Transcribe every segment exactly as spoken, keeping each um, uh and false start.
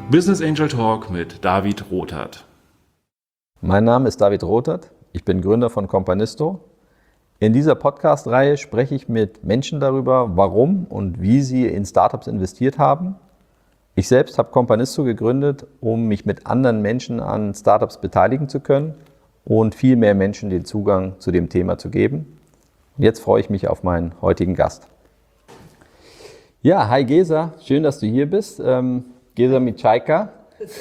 Business Angel Talk mit David Rothert. Mein Name ist David Rothert, ich bin Gründer von Companisto. In dieser Podcast-Reihe spreche ich mit Menschen darüber, warum und wie sie in Startups investiert haben. Ich selbst habe Companisto gegründet, um mich mit anderen Menschen an Startups beteiligen zu können und viel mehr Menschen den Zugang zu dem Thema zu geben. Und jetzt freue ich mich auf meinen heutigen Gast. Ja, hi Gesa, schön, dass du hier bist. Ähm, Gesa Micajka.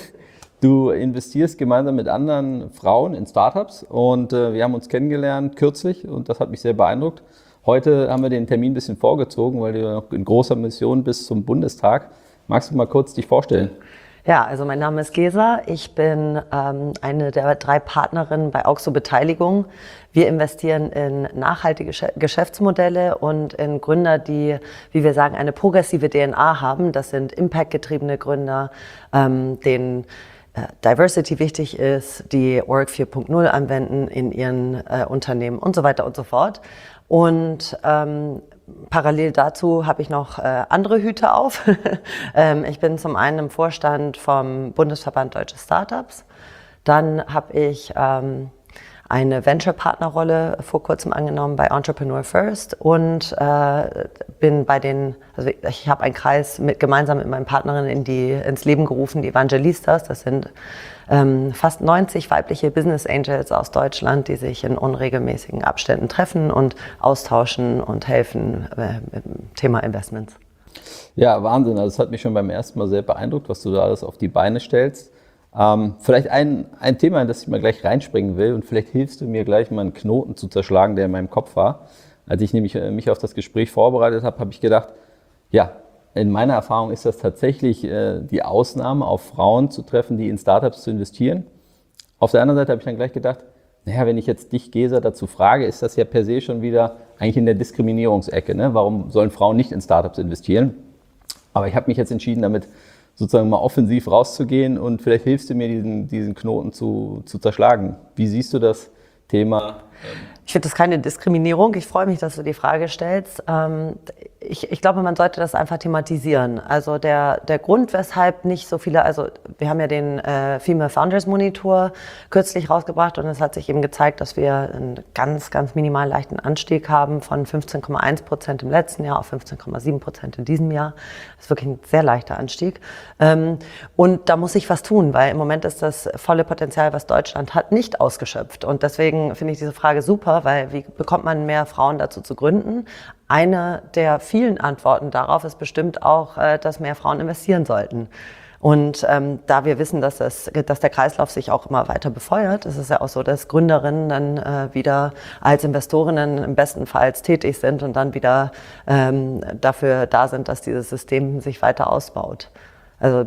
Du investierst gemeinsam mit anderen Frauen in Startups und äh, wir haben uns kennengelernt kürzlich und das hat mich sehr beeindruckt. Heute haben wir den Termin ein bisschen vorgezogen, weil du ja noch in großer Mission bist zum Bundestag. Magst du mal kurz dich vorstellen? Ja, also mein Name ist Gesa. Ich bin ähm, eine der drei Partnerinnen bei Auxo Beteiligung. Wir investieren in nachhaltige Geschäftsmodelle und in Gründer, die, wie wir sagen, eine progressive D N A haben. Das sind impactgetriebene Gründer, ähm, denen Diversity wichtig ist, die Org vier Punkt null anwenden in ihren äh, Unternehmen und so weiter und so fort. Und ähm, parallel dazu habe ich noch äh, andere Hüte auf. ähm, ich bin zum einen im Vorstand vom Bundesverband Deutsche Startups. Dann habe ich ähm, eine Venture-Partner-Rolle vor kurzem angenommen bei Entrepreneur First und äh, bin bei den, also ich habe einen Kreis mit, gemeinsam mit meinen Partnerinnen in die, ins Leben gerufen, die Evangelistas. Das sind ähm, fast neunzig weibliche Business Angels aus Deutschland, die sich in unregelmäßigen Abständen treffen und austauschen und helfen äh, mit dem Thema Investments. Ja, Wahnsinn. Also es hat mich schon beim ersten Mal sehr beeindruckt, was du da alles auf die Beine stellst. Ähm, vielleicht ein, ein Thema, in das ich mal gleich reinspringen will und vielleicht hilfst du mir gleich mal einen Knoten zu zerschlagen, der in meinem Kopf war. Als ich nämlich äh, mich auf das Gespräch vorbereitet habe, habe ich gedacht, ja, in meiner Erfahrung ist das tatsächlich äh, die Ausnahme, auf Frauen zu treffen, die in Startups zu investieren. Auf der anderen Seite habe ich dann gleich gedacht, naja, wenn ich jetzt dich, Gesa, dazu frage, ist das ja per se schon wieder eigentlich in der Diskriminierungsecke. Ne? Warum sollen Frauen nicht in Startups investieren? Aber ich habe mich jetzt entschieden, damit sozusagen mal offensiv rauszugehen und vielleicht hilfst du mir, diesen, diesen Knoten zu, zu zerschlagen. Wie siehst du das Thema? Ich finde das keine Diskriminierung. Ich freue mich, dass du die Frage stellst. Ich, ich glaube, man sollte das einfach thematisieren. Also der, der Grund, weshalb nicht so viele, also wir haben ja den äh, Female Founders Monitor kürzlich rausgebracht und es hat sich eben gezeigt, dass wir einen ganz, ganz minimal leichten Anstieg haben von fünfzehn Komma eins Prozent im letzten Jahr auf fünfzehn Komma sieben Prozent in diesem Jahr. Das ist wirklich ein sehr leichter Anstieg. Ähm, und da muss sich was tun, weil im Moment ist das volle Potenzial, was Deutschland hat, nicht ausgeschöpft. Und deswegen finde ich diese Frage super, weil wie bekommt man mehr Frauen dazu zu gründen? Eine der vielen Antworten darauf ist bestimmt auch, dass mehr Frauen investieren sollten. Und ähm, da wir wissen, dass, das, dass der Kreislauf sich auch immer weiter befeuert, ist es ja auch so, dass Gründerinnen dann äh, wieder als Investorinnen im besten Fall tätig sind und dann wieder ähm, dafür da sind, dass dieses System sich weiter ausbaut. Also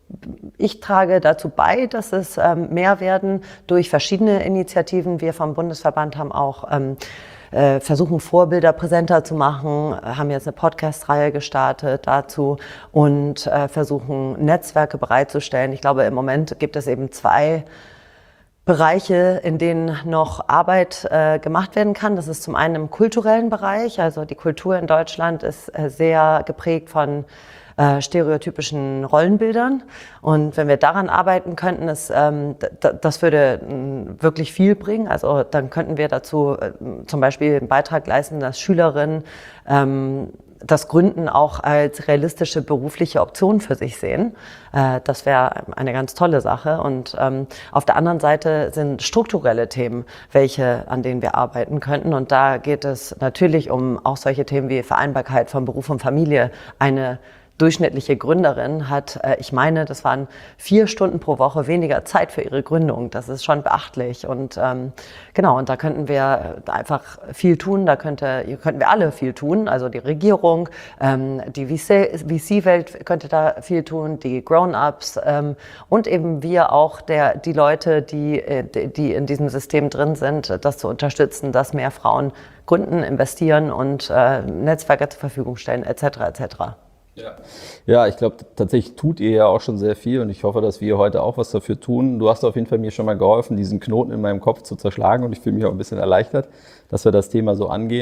ich trage dazu bei, dass es ähm, mehr werden durch verschiedene Initiativen. Wir vom Bundesverband haben auch ähm, äh, versuchen, Vorbilder präsenter zu machen, haben jetzt eine Podcast-Reihe gestartet dazu und äh, versuchen, Netzwerke bereitzustellen. Ich glaube, im Moment gibt es eben zwei Bereiche, in denen noch Arbeit äh, gemacht werden kann. Das ist zum einen im kulturellen Bereich. Also die Kultur in Deutschland ist äh, sehr geprägt von äh, stereotypischen Rollenbildern. Und wenn wir daran arbeiten könnten, ist, ähm, d- das würde äh, wirklich viel bringen. Also dann könnten wir dazu äh, zum Beispiel einen Beitrag leisten, dass Schülerinnen ähm, das Gründen auch als realistische berufliche Option für sich sehen. Äh, das wäre eine ganz tolle Sache. Und ähm, auf der anderen Seite sind strukturelle Themen, welche, an denen wir arbeiten könnten. Und da geht es natürlich um auch solche Themen wie Vereinbarkeit von Beruf und Familie. Eine durchschnittliche Gründerin hat, äh, ich meine, das waren vier Stunden pro Woche weniger Zeit für ihre Gründung. Das ist schon beachtlich. Und ähm, genau, und da könnten wir einfach viel tun. Da könnte, könnten wir alle viel tun. Also die Regierung, ähm, die V C-Welt könnte da viel tun, die Grown-ups ähm, und eben wir auch, der, die Leute, die, die in diesem System drin sind, das zu unterstützen, dass mehr Frauen gründen, investieren und äh, Netzwerke zur Verfügung stellen, et cetera et cetera. Ja, ja, ich glaube, tatsächlich tut ihr ja auch schon sehr viel und ich hoffe, dass wir heute auch was dafür tun. Du hast auf jeden Fall mir schon mal geholfen, diesen Knoten in meinem Kopf zu zerschlagen und ich fühle mich auch ein bisschen erleichtert, dass wir das Thema so angehen.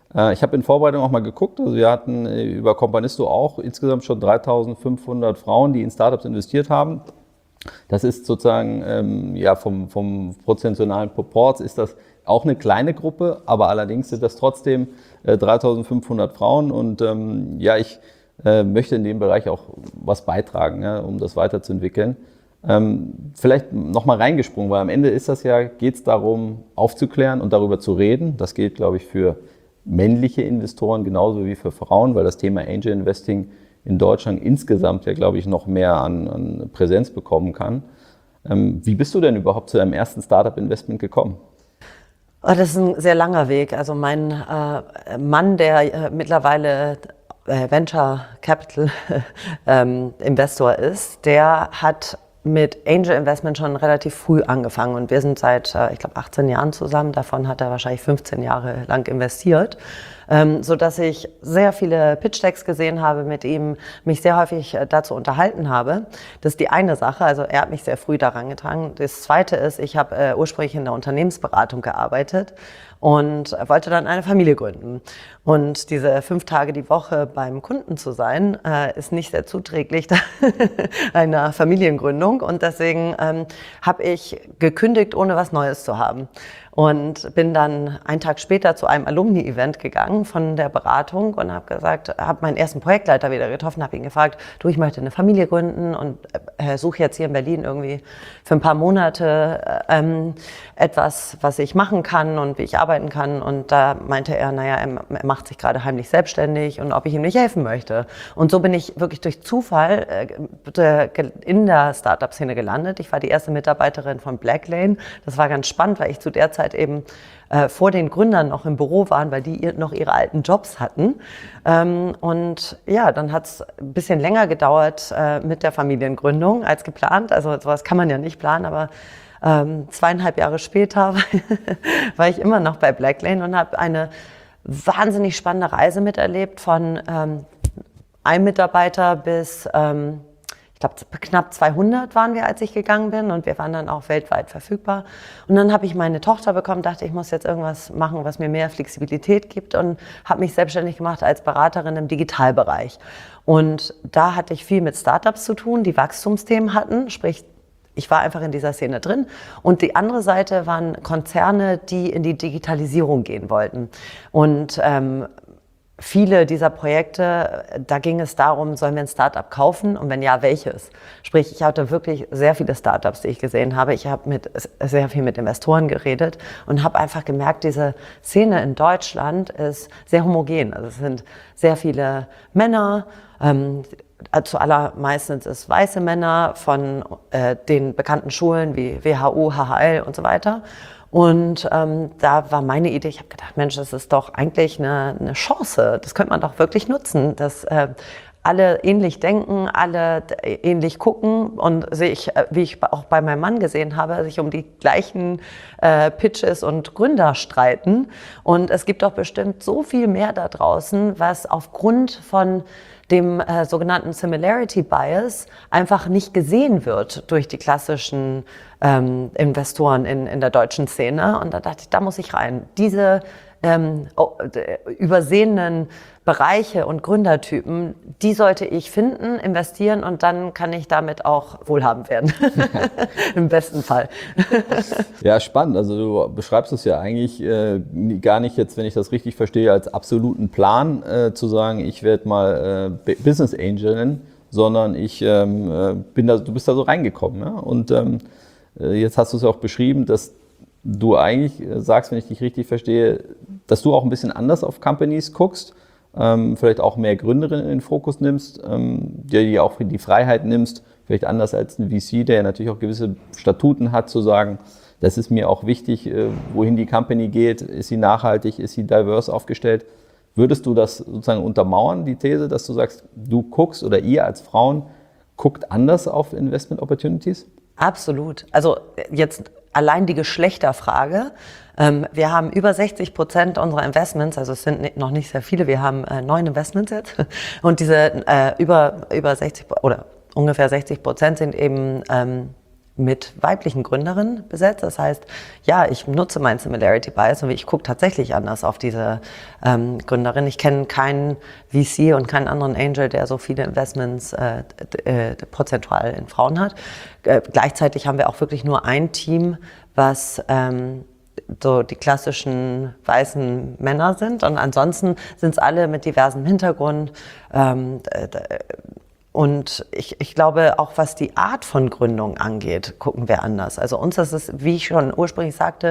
Äh, ich habe in Vorbereitung auch mal geguckt. Also wir hatten äh, über Companisto auch insgesamt schon dreitausendfünfhundert Frauen, die in Startups investiert haben. Das ist sozusagen, ähm, ja, vom, vom prozentualen Proports ist das auch eine kleine Gruppe, aber allerdings sind das trotzdem äh, dreitausendfünfhundert Frauen und ähm, ja, ich äh, möchte in dem Bereich auch was beitragen, ja, um das weiterzuentwickeln. Ähm, vielleicht nochmal reingesprungen, weil am Ende ist das ja, geht es darum, aufzuklären und darüber zu reden. Das gilt, glaube ich, für männliche Investoren genauso wie für Frauen, weil das Thema Angel Investing in Deutschland insgesamt ja, glaube ich, noch mehr an, an Präsenz bekommen kann. Ähm, wie bist du denn überhaupt zu deinem ersten Startup-Investment gekommen? Oh, das ist ein sehr langer Weg. Also mein äh, Mann, der äh, mittlerweile äh, Venture Capital ähm, Investor ist, der hat mit Angel Investment schon relativ früh angefangen und wir sind seit, äh, ich glaube, achtzehn Jahren zusammen. Davon hat er wahrscheinlich fünfzehn Jahre lang investiert. Ähm, so dass ich sehr viele Pitch-Decks gesehen habe mit ihm, mich sehr häufig äh, dazu unterhalten habe. Das ist die eine Sache, also er hat mich sehr früh daran getragen. Das zweite ist, ich habe äh, ursprünglich in der Unternehmensberatung gearbeitet und wollte dann eine Familie gründen. Und diese fünf Tage die Woche beim Kunden zu sein, äh, ist nicht sehr zuträglich einer Familiengründung. Und deswegen ähm, habe ich gekündigt, ohne was Neues zu haben. Und bin dann einen Tag später zu einem Alumni-Event gegangen von der Beratung und habe gesagt, habe meinen ersten Projektleiter wieder getroffen, habe ihn gefragt, du, ich möchte eine Familie gründen und äh, suche jetzt hier in Berlin irgendwie für ein paar Monate ähm, etwas, was ich machen kann und wie ich arbeiten kann. Und da meinte er, naja, er macht sich gerade heimlich selbstständig und ob ich ihm nicht helfen möchte. Und so bin ich wirklich durch Zufall äh, in der Startup-Szene gelandet. Ich war die erste Mitarbeiterin von Blacklane. Das war ganz spannend, weil ich zu der Zeit eben äh, vor den Gründern noch im Büro waren, weil die ihr, noch ihre alten Jobs hatten. Ähm, und ja, dann hat es ein bisschen länger gedauert äh, mit der Familiengründung als geplant. Also sowas kann man ja nicht planen, aber ähm, zweieinhalb Jahre später war ich immer noch bei Blacklane und habe eine wahnsinnig spannende Reise miterlebt von ähm, einem Mitarbeiter bis ähm, ich glaube, knapp zweihundert waren wir, als ich gegangen bin und wir waren dann auch weltweit verfügbar. Und dann habe ich meine Tochter bekommen, dachte, ich muss jetzt irgendwas machen, was mir mehr Flexibilität gibt und habe mich selbstständig gemacht als Beraterin im Digitalbereich. Und da hatte ich viel mit Startups zu tun, die Wachstumsthemen hatten, sprich, ich war einfach in dieser Szene drin. Und die andere Seite waren Konzerne, die in die Digitalisierung gehen wollten. Und ähm, viele dieser Projekte, da ging es darum, sollen wir ein Startup kaufen und wenn ja, welches? Sprich, ich hatte wirklich sehr viele Startups, die ich gesehen habe. Ich habe mit, sehr viel mit Investoren geredet und habe einfach gemerkt, diese Szene in Deutschland ist sehr homogen. Also es sind sehr viele Männer, ähm, zuallermeist sind es weiße Männer von äh, den bekannten Schulen wie W H U, H H L und so weiter. Und ähm, da war meine Idee, ich habe gedacht, Mensch, das ist doch eigentlich eine, eine Chance, das könnte man doch wirklich nutzen, dass äh, alle ähnlich denken, alle ähnlich gucken und sich, wie ich auch bei meinem Mann gesehen habe, sich um die gleichen äh, Pitches und Gründer streiten. Und es gibt doch bestimmt so viel mehr da draußen, was aufgrund von dem äh, sogenannten Similarity Bias einfach nicht gesehen wird durch die klassischen ähm, Investoren in, in der deutschen Szene. Und da dachte ich, da muss ich rein. Diese ähm, oh, übersehenen Bereiche und Gründertypen, die sollte ich finden, investieren und dann kann ich damit auch wohlhabend werden. Im besten Fall. Ja, spannend. Also du beschreibst es ja eigentlich äh, gar nicht jetzt, wenn ich das richtig verstehe, als absoluten Plan äh, zu sagen, ich werde mal äh, Business Angel nennen, sondern ich ähm, äh, bin da, du bist da so reingekommen. Ja? Und ähm, jetzt hast du es auch beschrieben, dass du eigentlich sagst, wenn ich dich richtig verstehe, dass du auch ein bisschen anders auf Companies guckst, ähm, vielleicht auch mehr Gründerinnen in den Fokus nimmst, ähm, dir die auch die Freiheit nimmst, vielleicht anders als ein V C, der ja natürlich auch gewisse Statuten hat, zu sagen, das ist mir auch wichtig, äh, wohin die Company geht, ist sie nachhaltig, ist sie diverse aufgestellt. Würdest du das sozusagen untermauern, die These, dass du sagst, du guckst oder ihr als Frauen guckt anders auf Investment Opportunities? Absolut. Also jetzt allein die Geschlechterfrage. Ähm, wir haben über sechzig Prozent unserer Investments, also es sind noch nicht sehr viele, wir haben äh, neun Investments jetzt. Und diese äh, über, über sechzig oder ungefähr sechzig Prozent sind eben ähm, mit weiblichen Gründerinnen besetzt. Das heißt, ja, ich nutze meinen Similarity Bias und ich gucke tatsächlich anders auf diese ähm, Gründerin. Ich kenne keinen V C und keinen anderen Angel, der so viele Investments äh, äh, prozentual in Frauen hat. Äh, gleichzeitig haben wir auch wirklich nur ein Team, was ähm, so die klassischen weißen Männer sind. Und ansonsten sind es alle mit diversem Hintergrund. Ähm, Und ich, ich glaube, auch was die Art von Gründung angeht, gucken wir anders. Also uns ist es, wie ich schon ursprünglich sagte,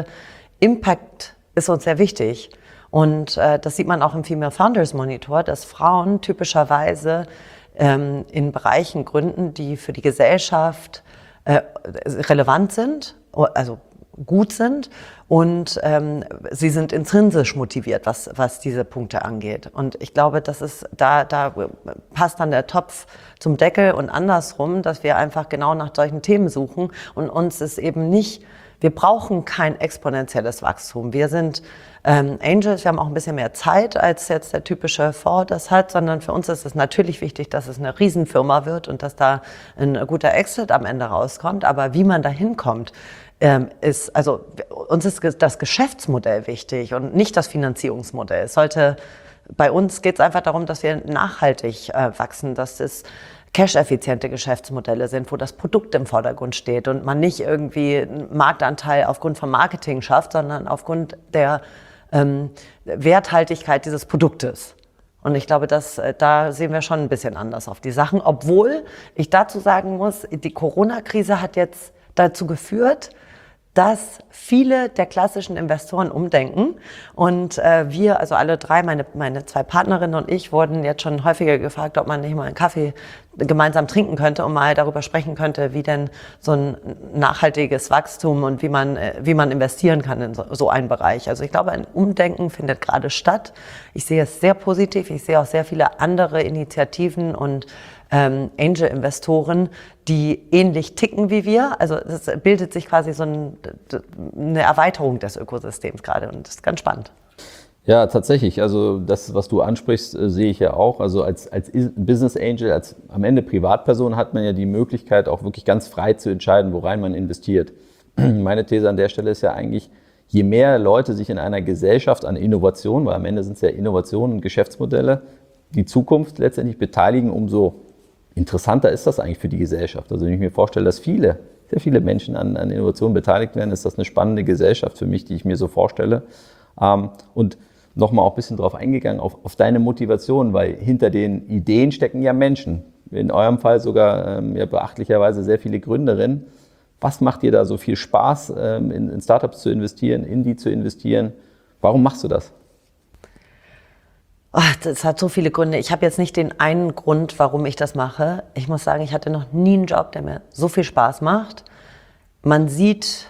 Impact ist uns sehr wichtig. Und äh, das sieht man auch im Female Founders Monitor, dass Frauen typischerweise ähm, in Bereichen gründen, die für die Gesellschaft äh, relevant sind, also gut sind, und ähm, sie sind intrinsisch motiviert, was, was diese Punkte angeht. Und ich glaube, das ist, da, da passt dann der Topf zum Deckel und andersrum, dass wir einfach genau nach solchen Themen suchen und uns ist eben nicht, wir brauchen kein exponentielles Wachstum. Wir sind ähm, Angels, wir haben auch ein bisschen mehr Zeit, als jetzt der typische Fonds das hat, sondern für uns ist es natürlich wichtig, dass es eine Riesenfirma wird und dass da ein guter Exit am Ende rauskommt. Aber wie man da hinkommt, ähm, ist, also uns ist das Geschäftsmodell wichtig und nicht das Finanzierungsmodell. Es sollte, bei uns geht es einfach darum, dass wir nachhaltig äh, wachsen, dass es cash-effiziente Geschäftsmodelle sind, wo das Produkt im Vordergrund steht und man nicht irgendwie einen Marktanteil aufgrund von Marketing schafft, sondern aufgrund der ähm, Werthaltigkeit dieses Produktes. Und ich glaube, dass, da sehen wir schon ein bisschen anders auf die Sachen, obwohl ich dazu sagen muss, die Corona-Krise hat jetzt dazu geführt, dass viele der klassischen Investoren umdenken und äh, wir, also alle drei, meine, meine zwei Partnerinnen und ich, wurden jetzt schon häufiger gefragt, ob man nicht mal einen Kaffee gemeinsam trinken könnte und mal darüber sprechen könnte, wie denn so ein nachhaltiges Wachstum und wie man, äh, wie man investieren kann in so, so einen Bereich. Also ich glaube, ein Umdenken findet gerade statt. Ich sehe es sehr positiv. Ich sehe auch sehr viele andere Initiativen und Ähm, Angel-Investoren, die ähnlich ticken wie wir. Also es bildet sich quasi so ein, eine Erweiterung des Ökosystems gerade und das ist ganz spannend. Ja, tatsächlich. Also das, was du ansprichst, äh, sehe ich ja auch. Also als, als Business Angel, als am Ende Privatperson hat man ja die Möglichkeit, auch wirklich ganz frei zu entscheiden, worein man investiert. Meine These an der Stelle ist ja eigentlich, je mehr Leute sich in einer Gesellschaft an Innovation, weil am Ende sind es ja Innovationen und Geschäftsmodelle, die Zukunft letztendlich beteiligen, umso interessanter ist das eigentlich für die Gesellschaft. Also wenn ich mir vorstelle, dass viele, sehr viele Menschen an, an Innovationen beteiligt werden, ist das eine spannende Gesellschaft für mich, die ich mir so vorstelle. Ähm, und nochmal auch ein bisschen drauf eingegangen, auf, auf deine Motivation, weil hinter den Ideen stecken ja Menschen. In eurem Fall sogar ähm, ja, beachtlicherweise sehr viele Gründerinnen. Was macht dir da so viel Spaß, ähm, in, in Startups zu investieren, in die zu investieren? Warum machst du das? Oh, das hat so viele Gründe. Ich habe jetzt nicht den einen Grund, warum ich das mache. Ich muss sagen, ich hatte noch nie einen Job, der mir so viel Spaß macht. Man sieht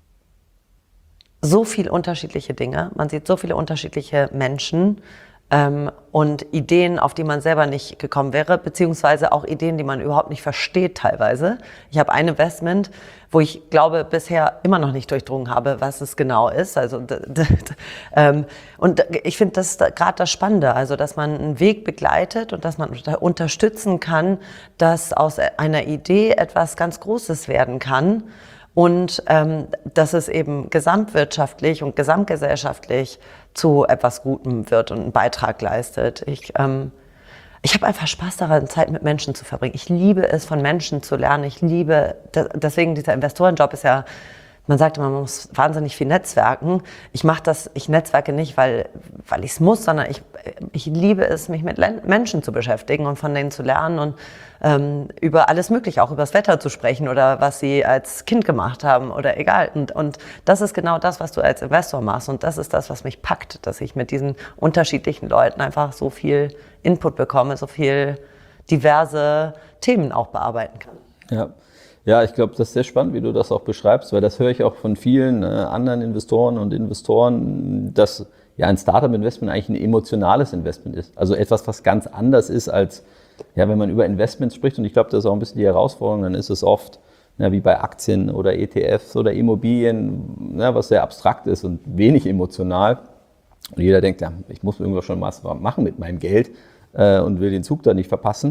so viele unterschiedliche Dinge, man sieht so viele unterschiedliche Menschen ähm, und Ideen, auf die man selber nicht gekommen wäre, beziehungsweise auch Ideen, die man überhaupt nicht versteht teilweise. Ich habe ein Investment, wo ich glaube, bisher immer noch nicht durchdrungen habe, was es genau ist. Also, d- d- d- ähm, und ich finde das da, gerade das Spannende, also dass man einen Weg begleitet und dass man unter- unterstützen kann, dass aus einer Idee etwas ganz Großes werden kann. Und ähm, dass es eben gesamtwirtschaftlich und gesamtgesellschaftlich zu etwas Gutem wird und einen Beitrag leistet. Ich, ähm, ich habe einfach Spaß daran, Zeit mit Menschen zu verbringen. Ich liebe es, von Menschen zu lernen. Ich liebe, deswegen dieser Investorenjob ist ja, man sagt immer, man muss wahnsinnig viel netzwerken. Ich mache das, ich netzwerke nicht, weil, weil ich es muss, sondern ich, ich liebe es, mich mit Menschen zu beschäftigen und von denen zu lernen und ähm, über alles Mögliche, auch über das Wetter zu sprechen oder was sie als Kind gemacht haben oder egal. Und, und das ist genau das, was du als Investor machst und das ist das, was mich packt, dass ich mit diesen unterschiedlichen Leuten einfach so viel Input bekomme, so viel diverse Themen auch bearbeiten kann. Ja. Ja, ich glaube, das ist sehr spannend, wie du das auch beschreibst, weil das höre ich auch von vielen äh, anderen Investoren und Investoren, dass ja ein Startup-Investment eigentlich ein emotionales Investment ist. Also etwas, was ganz anders ist als, ja, wenn man über Investments spricht. Und ich glaube, das ist auch ein bisschen die Herausforderung, dann ist es oft, ja, wie bei Aktien oder E T Fs oder Immobilien, ja, was sehr abstrakt ist und wenig emotional. Und jeder denkt, ja, ich muss irgendwas schon was machen mit meinem Geld äh, und will den Zug da nicht verpassen.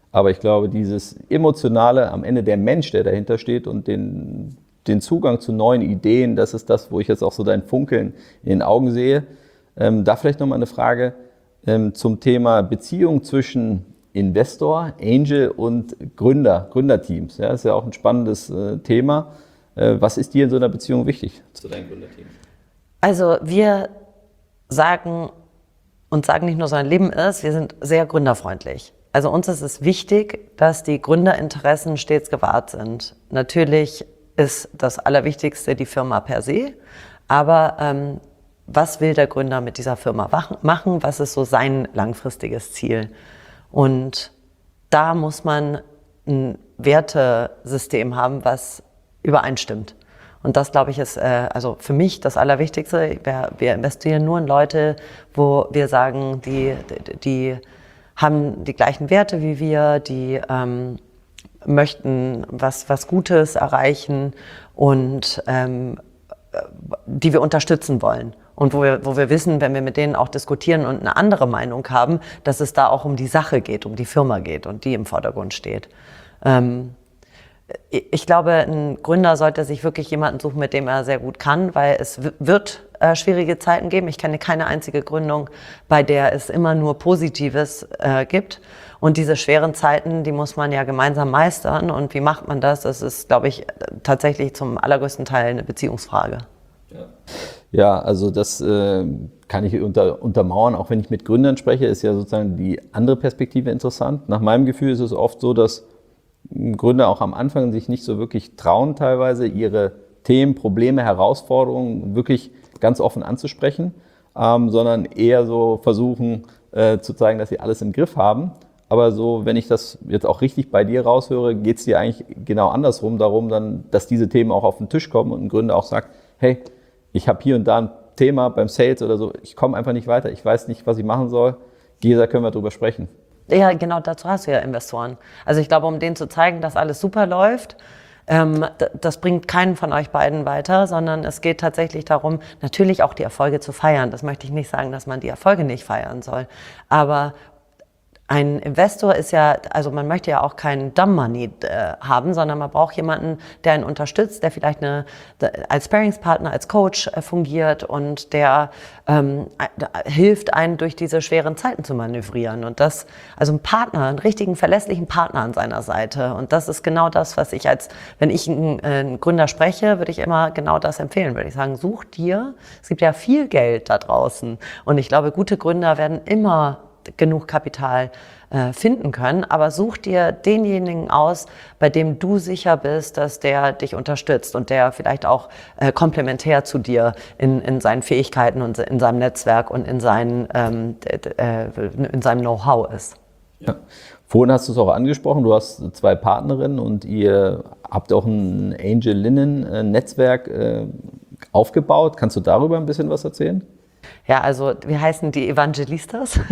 Aber ich glaube, dieses Emotionale, am Ende der Mensch, der dahinter steht und den, den Zugang zu neuen Ideen, das ist das, wo ich jetzt auch so dein Funkeln in den Augen sehe. Ähm, da vielleicht nochmal eine Frage ähm, zum Thema Beziehung zwischen Investor, Angel und Gründer, Gründerteams. Ja, das ist ja auch ein spannendes äh, Thema. Äh, was ist dir in so einer Beziehung wichtig zu deinem Gründerteam? Also wir sagen und sagen nicht nur, sondern leben es, wir sind sehr gründerfreundlich. Also uns ist es wichtig, dass die Gründerinteressen stets gewahrt sind. Natürlich ist das Allerwichtigste die Firma per se, aber ähm, was will der Gründer mit dieser Firma machen? Was ist so sein langfristiges Ziel? Und da muss man ein Wertesystem haben, was übereinstimmt. Und das, glaube ich, ist äh, also für mich das Allerwichtigste. Wir, wir investieren nur in Leute, wo wir sagen, die, die, die haben die gleichen Werte wie wir, die ähm, möchten was, was Gutes erreichen und ähm, die wir unterstützen wollen. Und wo wir, wo wir wissen, wenn wir mit denen auch diskutieren und eine andere Meinung haben, dass es da auch um die Sache geht, um die Firma geht und die im Vordergrund steht. Ähm, ich glaube, ein Gründer sollte sich wirklich jemanden suchen, mit dem er sehr gut kann, weil es wird äh, schwierige Zeiten geben. Ich kenne keine einzige Gründung, bei der es immer nur Positives äh, gibt. Und diese schweren Zeiten, die muss man ja gemeinsam meistern. Und wie macht man das? Das ist, glaube ich, tatsächlich zum allergrößten Teil eine Beziehungsfrage. Ja. Ja, also das äh, kann ich unter, untermauern, auch wenn ich mit Gründern spreche, ist ja sozusagen die andere Perspektive interessant. Nach meinem Gefühl ist es oft so, dass Gründer auch am Anfang sich nicht so wirklich trauen, teilweise ihre Themen, Probleme, Herausforderungen wirklich ganz offen anzusprechen, ähm, sondern eher so versuchen äh, zu zeigen, dass sie alles im Griff haben. Aber so, wenn ich das jetzt auch richtig bei dir raushöre, geht es dir eigentlich genau andersrum darum, dann, dass diese Themen auch auf den Tisch kommen und ein Gründer auch sagt, hey, ich habe hier und da ein Thema beim Sales oder so, ich komme einfach nicht weiter, ich weiß nicht, was ich machen soll. Gesa, können wir darüber sprechen. Ja, genau, dazu hast du ja Investoren. Also ich glaube, um denen zu zeigen, dass alles super läuft, ähm, das bringt keinen von euch beiden weiter, sondern es geht tatsächlich darum, natürlich auch die Erfolge zu feiern. Das möchte ich nicht sagen, dass man die Erfolge nicht feiern soll, aber ein Investor ist ja, also man möchte ja auch keinen Dumb Money äh, haben, sondern man braucht jemanden, der einen unterstützt, der vielleicht eine, als Sparringspartner, als Coach äh, fungiert und der ähm, hilft, einen durch diese schweren Zeiten zu manövrieren. Und das, also ein Partner, einen richtigen, verlässlichen Partner an seiner Seite. Und das ist genau das, was ich als, wenn ich einen, äh, einen Gründer spreche, würde ich immer genau das empfehlen. Würde ich sagen, such dir, es gibt ja viel Geld da draußen. Und ich glaube, gute Gründer werden immer genug Kapital äh, finden können, aber such dir denjenigen aus, bei dem du sicher bist, dass der dich unterstützt und der vielleicht auch äh, komplementär zu dir in, in seinen Fähigkeiten und in seinem Netzwerk und in, seinen, ähm, äh, in seinem Know-how ist. Ja. Vorhin hast du es auch angesprochen, du hast zwei Partnerinnen und ihr habt auch ein Angelinnen-Netzwerk äh, aufgebaut. Kannst du darüber ein bisschen was erzählen? Ja, also wir heißen die Evangelistas.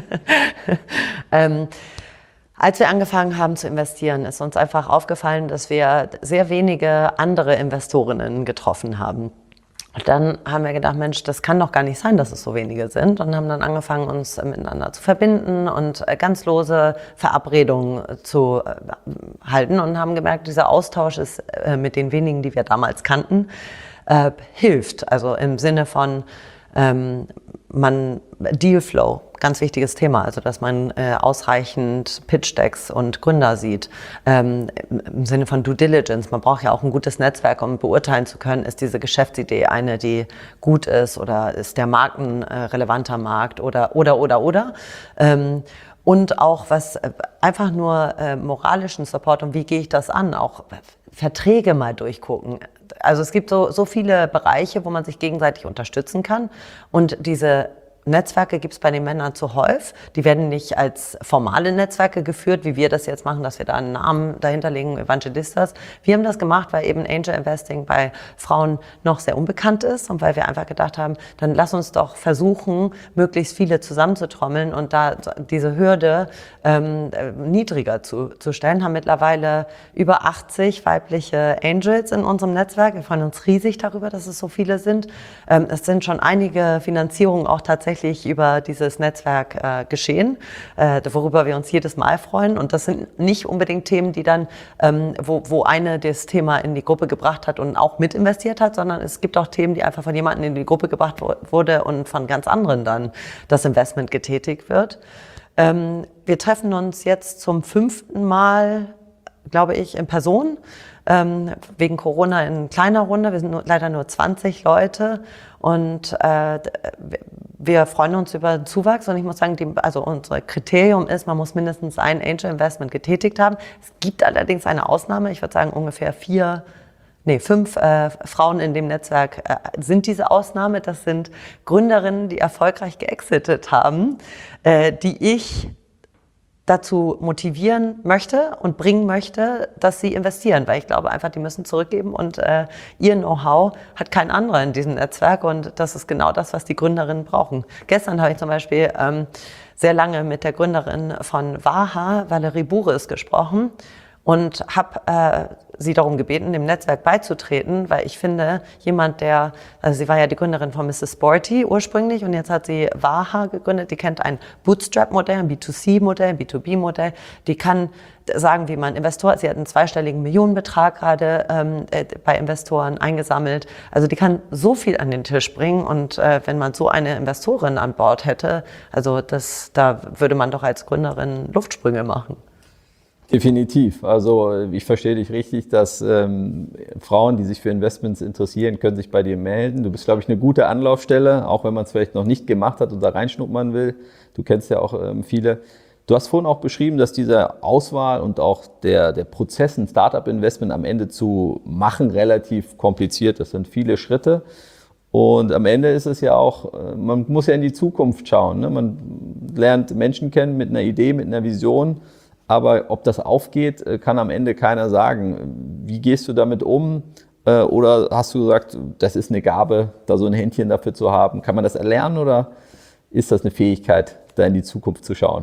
ähm, als wir angefangen haben zu investieren, ist uns einfach aufgefallen, dass wir sehr wenige andere Investorinnen getroffen haben. Und dann haben wir gedacht, Mensch, das kann doch gar nicht sein, dass es so wenige sind, und haben dann angefangen, uns miteinander zu verbinden und ganz lose Verabredungen zu halten und haben gemerkt, dieser Austausch ist mit den wenigen, die wir damals kannten, äh, hilft. Also im Sinne von Ähm, man Dealflow, ganz wichtiges Thema, also dass man äh, ausreichend Pitch-Decks und Gründer sieht. Ähm, im Sinne von Due Diligence, man braucht ja auch ein gutes Netzwerk, um beurteilen zu können, ist diese Geschäftsidee eine, die gut ist, oder ist der Markt ein äh, relevanter Markt oder oder oder oder. Ähm, und auch was äh, einfach nur äh, moralischen Support, und wie gehe ich das an, auch Verträge mal durchgucken. Also es gibt so, so viele Bereiche, wo man sich gegenseitig unterstützen kann, und diese Netzwerke gibt es bei den Männern zuhauf. Die werden nicht als formale Netzwerke geführt, wie wir das jetzt machen, dass wir da einen Namen dahinter legen, Evangelistas. Wir haben das gemacht, weil eben Angel Investing bei Frauen noch sehr unbekannt ist und weil wir einfach gedacht haben, dann lass uns doch versuchen, möglichst viele zusammenzutrommeln und da diese Hürde ähm, niedriger zu, zu stellen. Haben mittlerweile über achtzig weibliche Angels in unserem Netzwerk. Wir freuen uns riesig darüber, dass es so viele sind. Ähm, es sind schon einige Finanzierungen auch tatsächlich hauptsächlich über dieses Netzwerk äh, geschehen, äh, worüber wir uns jedes Mal freuen. Und das sind nicht unbedingt Themen, die dann, ähm, wo, wo eine das Thema in die Gruppe gebracht hat und auch mit investiert hat, sondern es gibt auch Themen, die einfach von jemandem in die Gruppe gebracht wo, wurde und von ganz anderen dann das Investment getätigt wird. Ähm, wir treffen uns jetzt zum fünften Mal, glaube ich, in Person. Ähm, wegen Corona in kleiner Runde. Wir sind nur, leider nur zwanzig Leute und äh, wir freuen uns über den Zuwachs. Und ich muss sagen, die, also unser Kriterium ist, man muss mindestens ein Angel Investment getätigt haben. Es gibt allerdings eine Ausnahme. Ich würde sagen, ungefähr vier, nee, fünf äh, Frauen in dem Netzwerk äh, sind diese Ausnahme. Das sind Gründerinnen, die erfolgreich geexitet haben, äh, die ich dazu motivieren möchte und bringen möchte, dass sie investieren, weil ich glaube einfach, die müssen zurückgeben und äh, ihr Know-how hat kein anderer in diesem Netzwerk und das ist genau das, was die Gründerinnen brauchen. Gestern habe ich zum Beispiel ähm, sehr lange mit der Gründerin von Waha, Valerie Bures, gesprochen und habe äh, sie darum gebeten, dem Netzwerk beizutreten, weil ich finde, jemand, der, also sie war ja die Gründerin von Misses Sporty ursprünglich und jetzt hat sie Waha gegründet, die kennt ein Bootstrap-Modell, ein B zwei C-Modell, ein B zwei B-Modell, die kann sagen, wie man Investor, sie hat einen zweistelligen Millionenbetrag gerade ähm, bei Investoren eingesammelt, also die kann so viel an den Tisch bringen und äh, wenn man so eine Investorin an Bord hätte, also das, da würde man doch als Gründerin Luftsprünge machen. Definitiv. Also ich verstehe dich richtig, dass ähm, Frauen, die sich für Investments interessieren, können sich bei dir melden. Du bist, glaube ich, eine gute Anlaufstelle, auch wenn man es vielleicht noch nicht gemacht hat und da reinschnuppern will. Du kennst ja auch ähm, viele. Du hast vorhin auch beschrieben, dass diese Auswahl und auch der, der Prozess, ein Startup-Investment am Ende zu machen, relativ kompliziert. Das sind viele Schritte. Und am Ende ist es ja auch, man muss ja in die Zukunft schauen, ne? Man lernt Menschen kennen mit einer Idee, mit einer Vision. Aber ob das aufgeht, kann am Ende keiner sagen. Wie gehst du damit um? Oder hast du gesagt, das ist eine Gabe, da so ein Händchen dafür zu haben? Kann man das erlernen oder ist das eine Fähigkeit, da in die Zukunft zu schauen?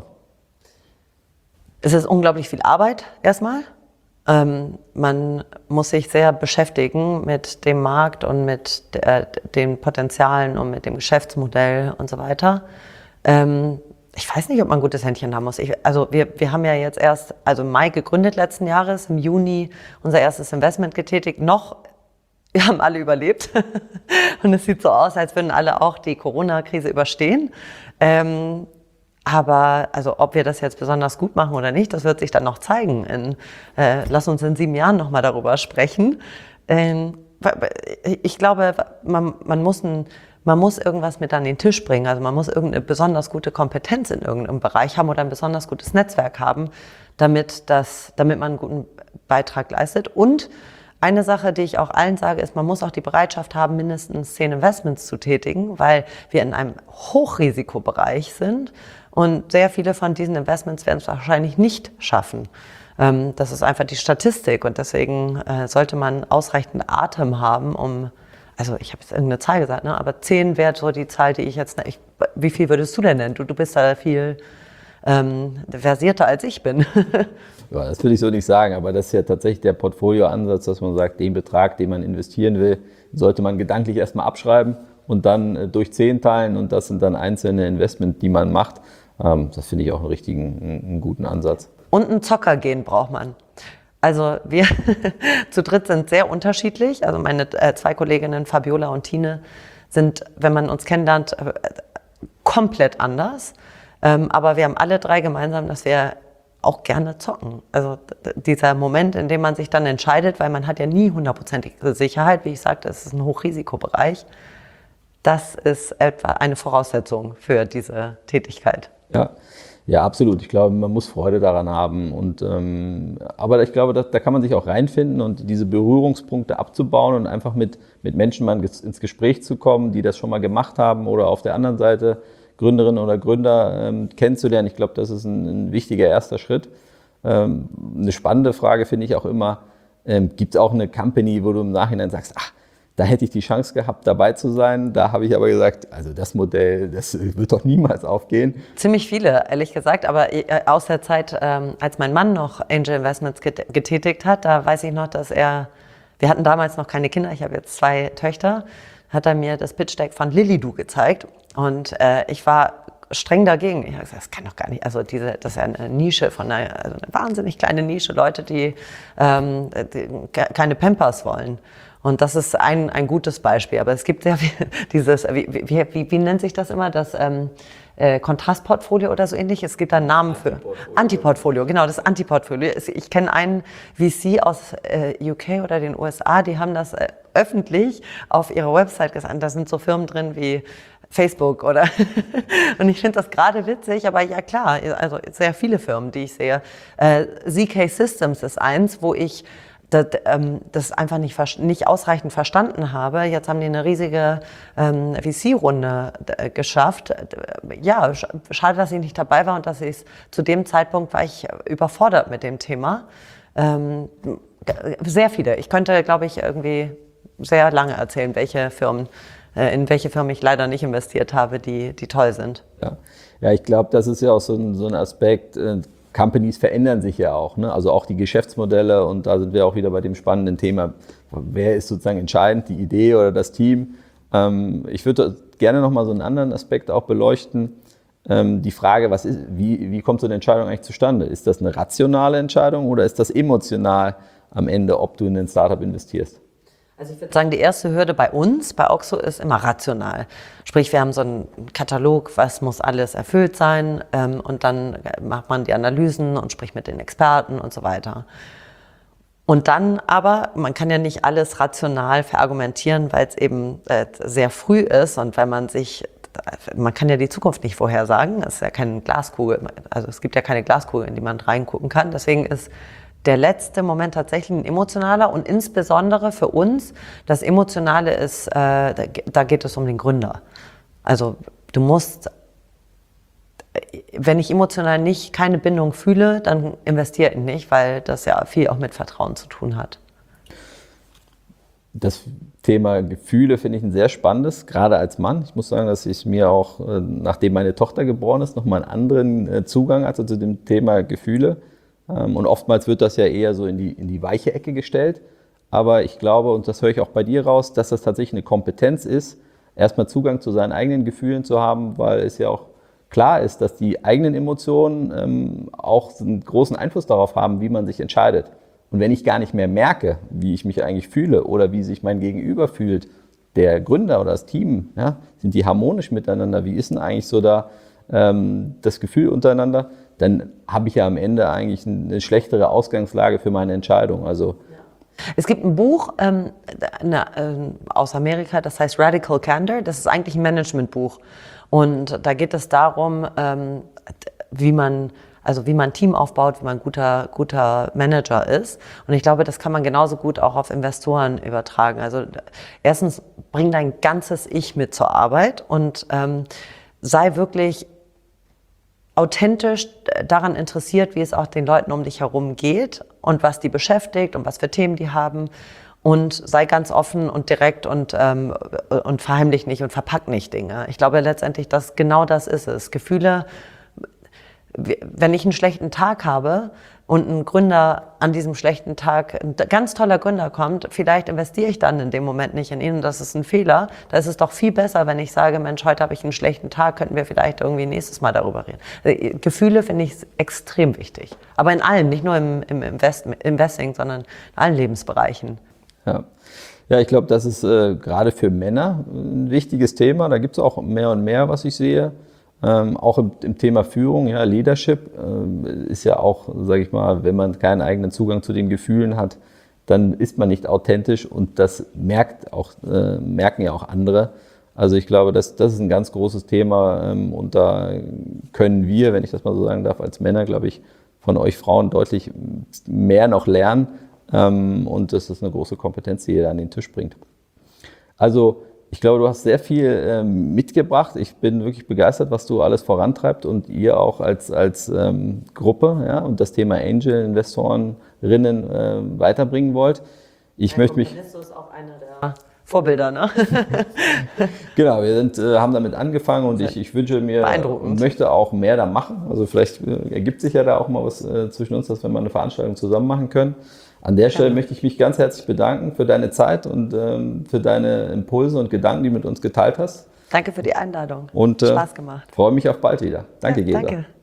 Es ist unglaublich viel Arbeit erstmal. Ähm, man muss sich sehr beschäftigen mit dem Markt und mit der, den Potenzialen und mit dem Geschäftsmodell und so weiter. Ähm, Ich weiß nicht, ob man ein gutes Händchen haben muss. Ich, also wir, wir haben ja jetzt erst, also im Mai gegründet letzten Jahres, im Juni unser erstes Investment getätigt. Noch, wir haben alle überlebt und es sieht so aus, als würden alle auch die Corona-Krise überstehen. Ähm, aber also ob wir das jetzt besonders gut machen oder nicht, das wird sich dann noch zeigen. In, äh, lass uns in sieben Jahren nochmal darüber sprechen. Ähm, ich glaube, man, man muss ein Man muss irgendwas mit an den Tisch bringen, also man muss irgendeine besonders gute Kompetenz in irgendeinem Bereich haben oder ein besonders gutes Netzwerk haben, damit, das, damit man einen guten Beitrag leistet. Und eine Sache, die ich auch allen sage, ist, man muss auch die Bereitschaft haben, mindestens zehn Investments zu tätigen, weil wir in einem Hochrisikobereich sind und sehr viele von diesen Investments werden es wahrscheinlich nicht schaffen. Das ist einfach die Statistik und deswegen sollte man ausreichend Atem haben, um Also ich habe jetzt irgendeine Zahl gesagt, ne? Aber zehn wäre so die Zahl, die ich jetzt, ich, wie viel würdest du denn nennen? Du, du bist da viel ähm, versierter als ich bin. Ja, das will ich so nicht sagen, aber das ist ja tatsächlich der Portfolioansatz, dass man sagt, den Betrag, den man investieren will, sollte man gedanklich erstmal abschreiben und dann äh, durch zehn teilen und das sind dann einzelne Investments, die man macht. Ähm, das finde ich auch einen richtigen, einen, einen guten Ansatz. Und ein Zockergehen braucht man. Also wir zu dritt sind sehr unterschiedlich. Also meine äh, zwei Kolleginnen Fabiola und Tine sind, wenn man uns kennenlernt, äh, komplett anders. Ähm, aber wir haben alle drei gemeinsam, dass wir auch gerne zocken. Also d- dieser Moment, in dem man sich dann entscheidet, weil man hat ja nie hundertprozentige Sicherheit, wie ich sagte, es ist ein Hochrisikobereich. Das ist etwa eine Voraussetzung für diese Tätigkeit. Ja. Ja, absolut. Ich glaube, man muss Freude daran haben. Und, ähm, aber ich glaube, da, da kann man sich auch reinfinden und diese Berührungspunkte abzubauen und einfach mit, mit Menschen mal ins Gespräch zu kommen, die das schon mal gemacht haben oder auf der anderen Seite Gründerinnen oder Gründer ähm, kennenzulernen. Ich glaube, das ist ein, ein wichtiger erster Schritt. Ähm, eine spannende Frage finde ich auch immer, ähm, gibt es auch eine Company, wo du im Nachhinein sagst, ach, da hätte ich die Chance gehabt, dabei zu sein. Da habe ich aber gesagt, also das Modell, das wird doch niemals aufgehen. Ziemlich viele, ehrlich gesagt. Aber aus der Zeit, ähm, als mein Mann noch Angel Investments get- getätigt hat, da weiß ich noch, dass er, wir hatten damals noch keine Kinder, ich habe jetzt zwei Töchter, hat er mir das Pitch Deck von Lilidoo gezeigt. Und äh, ich war streng dagegen. Ich habe gesagt, das kann doch gar nicht, also diese, das ist ja eine Nische von einer, also eine wahnsinnig kleine Nische, Leute, die, ähm, die keine Pampers wollen. Und das ist ein, ein gutes Beispiel. Aber es gibt ja dieses, wie, wie, wie, wie nennt sich das immer, das ähm, äh, Kontrastportfolio oder so ähnlich? Es gibt da einen Namen für. Antiportfolio, genau, das Antiportfolio. Ich kenne einen V C aus äh, U K oder den U S A, die haben das äh, öffentlich auf ihrer Website gesagt. Da sind so Firmen drin wie Facebook oder und ich finde das gerade witzig, aber ja klar, also sehr viele Firmen, die ich sehe. Äh, Z K Systems ist eins, wo ich das, ähm, das einfach nicht, nicht ausreichend verstanden habe. Jetzt haben die eine riesige ähm, V C-Runde äh, geschafft. Ja, sch schade, dass ich nicht dabei war und dass ich zu dem Zeitpunkt war ich überfordert mit dem Thema. Ähm, sehr viele. Ich könnte, glaube ich, irgendwie sehr lange erzählen, welche Firmen in welche Firmen ich leider nicht investiert habe, die, die toll sind. Ja, ja, ich glaube, das ist ja auch so ein, so ein Aspekt, äh, Companies verändern sich ja auch, ne? Also auch die Geschäftsmodelle, und da sind wir auch wieder bei dem spannenden Thema, wer ist sozusagen entscheidend, die Idee oder das Team. Ähm, ich würde gerne nochmal so einen anderen Aspekt auch beleuchten, ähm, die Frage, was ist, wie, wie kommt so eine Entscheidung eigentlich zustande? Ist das eine rationale Entscheidung oder ist das emotional am Ende, ob du in ein Startup investierst? Also ich würde sagen, die erste Hürde bei uns, bei Oxo, ist immer rational. Sprich, wir haben so einen Katalog, was muss alles erfüllt sein, ähm, und dann macht man die Analysen und spricht mit den Experten und so weiter. Und dann aber, man kann ja nicht alles rational verargumentieren, weil es eben äh, sehr früh ist und weil man sich, man kann ja die Zukunft nicht vorhersagen, es ist ja keine Glaskugel, also es gibt ja keine Glaskugel, in die man reingucken kann, deswegen ist der letzte Moment tatsächlich ein emotionaler, und insbesondere für uns, das Emotionale ist, äh, da geht es um den Gründer. Also du musst, wenn ich emotional nicht keine Bindung fühle, dann investiere ich nicht, weil das ja viel auch mit Vertrauen zu tun hat. Das Thema Gefühle finde ich ein sehr spannendes, gerade als Mann. Ich muss sagen, dass ich mir auch, nachdem meine Tochter geboren ist, nochmal einen anderen Zugang hatte zu dem Thema Gefühle. Und oftmals wird das ja eher so in die, in die weiche Ecke gestellt. Aber ich glaube, und das höre ich auch bei dir raus, dass das tatsächlich eine Kompetenz ist, erstmal Zugang zu seinen eigenen Gefühlen zu haben, weil es ja auch klar ist, dass die eigenen Emotionen ähm, auch einen großen Einfluss darauf haben, wie man sich entscheidet. Und wenn ich gar nicht mehr merke, wie ich mich eigentlich fühle oder wie sich mein Gegenüber fühlt, der Gründer oder das Team, ja, sind die harmonisch miteinander? Wie ist denn eigentlich so da ähm, das Gefühl untereinander? Dann habe ich ja am Ende eigentlich eine schlechtere Ausgangslage für meine Entscheidung. Also es gibt ein Buch ähm, eine, äh, aus Amerika, das heißt Radical Candor. Das ist eigentlich ein Managementbuch. Und da geht es darum, ähm, wie man, also wie man ein Team aufbaut, wie man ein guter, guter Manager ist. Und ich glaube, das kann man genauso gut auch auf Investoren übertragen. Also erstens, bring dein ganzes Ich mit zur Arbeit und ähm, sei wirklich authentisch daran interessiert, wie es auch den Leuten um dich herum geht und was die beschäftigt und was für Themen die haben, und sei ganz offen und direkt und, ähm, und verheimlich nicht und verpack nicht Dinge. Ich glaube letztendlich, dass genau das ist es. Gefühle, wenn ich einen schlechten Tag habe und ein Gründer an diesem schlechten Tag, ein ganz toller Gründer kommt, vielleicht investiere ich dann in dem Moment nicht in ihn, und das ist ein Fehler. Da ist es doch viel besser, wenn ich sage, Mensch, heute habe ich einen schlechten Tag, könnten wir vielleicht irgendwie nächstes Mal darüber reden. Gefühle finde ich extrem wichtig. Aber in allen, nicht nur im, im Invest, Investing, sondern in allen Lebensbereichen. Ja, ja, ich glaube, das ist äh, gerade für Männer ein wichtiges Thema. Da gibt es auch mehr und mehr, was ich sehe. Ähm, auch im, im Thema Führung, ja, Leadership äh, ist ja auch, sage ich mal, wenn man keinen eigenen Zugang zu den Gefühlen hat, dann ist man nicht authentisch, und das merkt auch, äh, merken ja auch andere. Also ich glaube, das, das ist ein ganz großes Thema, ähm, und da können wir, wenn ich das mal so sagen darf, als Männer, glaube ich, von euch Frauen deutlich mehr noch lernen, ähm, und das ist eine große Kompetenz, die ihr an den Tisch bringt. Also ich glaube, du hast sehr viel ähm, mitgebracht. Ich bin wirklich begeistert, was du alles vorantreibt und ihr auch als, als ähm, Gruppe, ja, und das Thema Angel-Investorinnen äh, weiterbringen wollt. Ich ja, möchte mich. Komparnisto ist auch einer der Vorbilder, ne? Genau, wir sind, äh, haben damit angefangen, und ich, ich wünsche mir und möchte auch mehr da machen. Also vielleicht äh, ergibt sich ja da auch mal was äh, zwischen uns, dass wir mal eine Veranstaltung zusammen machen können. An der Stelle möchte ich mich ganz herzlich bedanken für deine Zeit und ähm, für deine Impulse und Gedanken, die du mit uns geteilt hast. Danke für die Einladung. Und äh, Spaß gemacht. freue mich auf bald wieder. Danke, Ja, Gesa. danke.